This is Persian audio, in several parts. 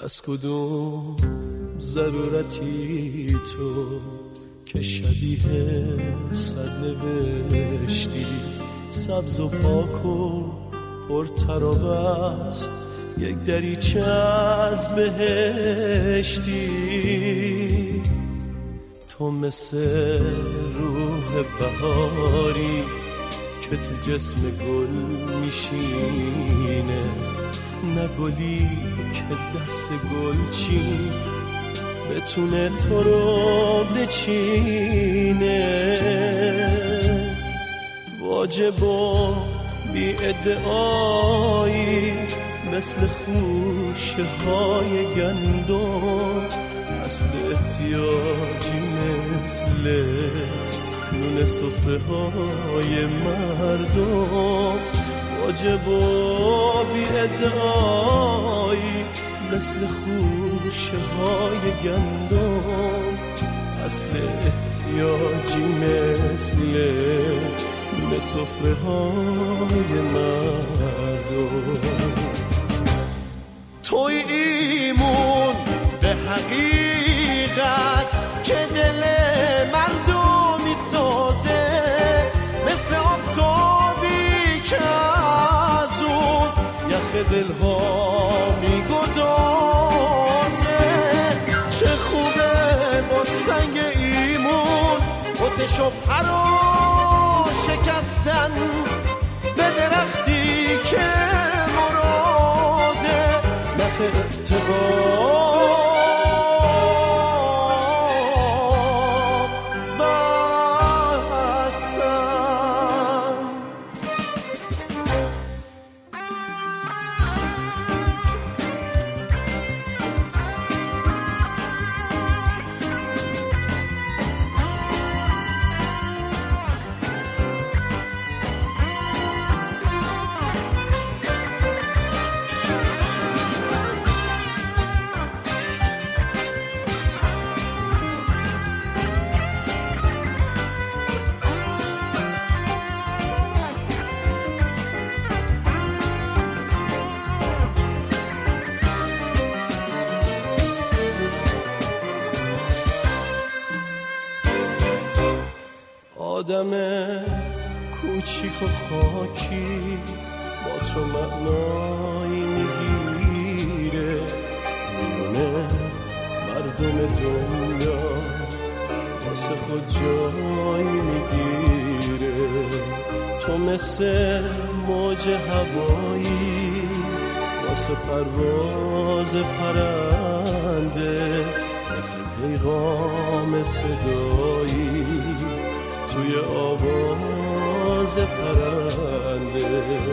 از کدوم ضرورتی تو که شبیه سرنوشتی، سبز و پاک و پرتراوت، یک دریچه از بهشتی. تو مثل روح بهاری که تو جسم گل میشینه، نه گلی که دست گلچین بتونه تو رو بچینه. واجب و بی ادعایی مثل خوشه های گندم، اصل احتیاجی مثل نون سفره های مردم. واجب و بی ادعایی مثل خوشه های گندم، اصل احتیاجی مثل نون سفره های مردم. توی ایمون به حقیقت که دل مردم میسازه، مثل آفتابی که از اون یخ دلها میگدازه. چه خوبه با سنگ ایمون آتش و پرا شکستن، به درختی که مراده نخ اتقام آدم کوچیک و خاکی با تو معنایی میگیره، میونه مردم دنیا واسه خود جایی میگیره. تو مثل موج هوایی واسه پرواز پرنده، مثل پیغام صدایی توی آواز پرنده.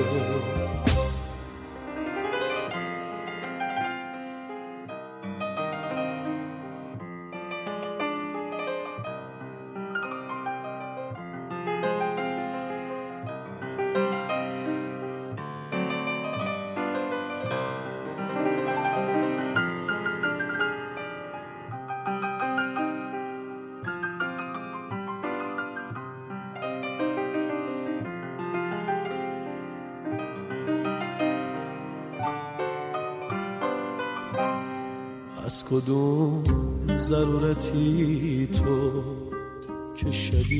از کدوم ضرورتی تو که شبیه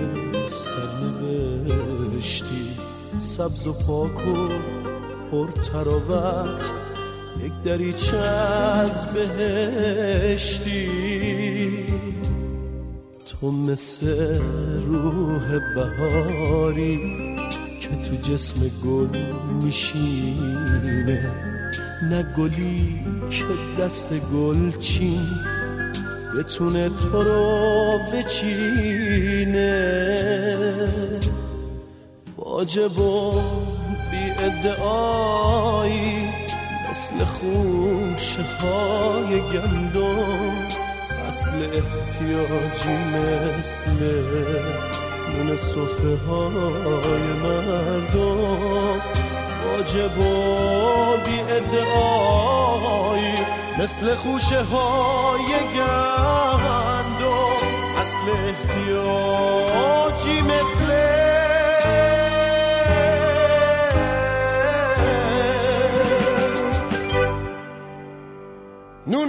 سرنوشتی، سبز و پاک و پرتراوت، یک دریچه از بهشتی. تو مثل روح بهاری که تو جسم گل میشینه، نه گلی که دست گلچین بتونه تو رو بچینه. واجب و بی ادعایی مثل خوشه های گندم، اصل احتیاجی مثل نون سفره های مردم. واجب و بی ادعایی مثل خوشه های گندم، اصل احتیاجی مثل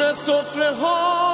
سفره ها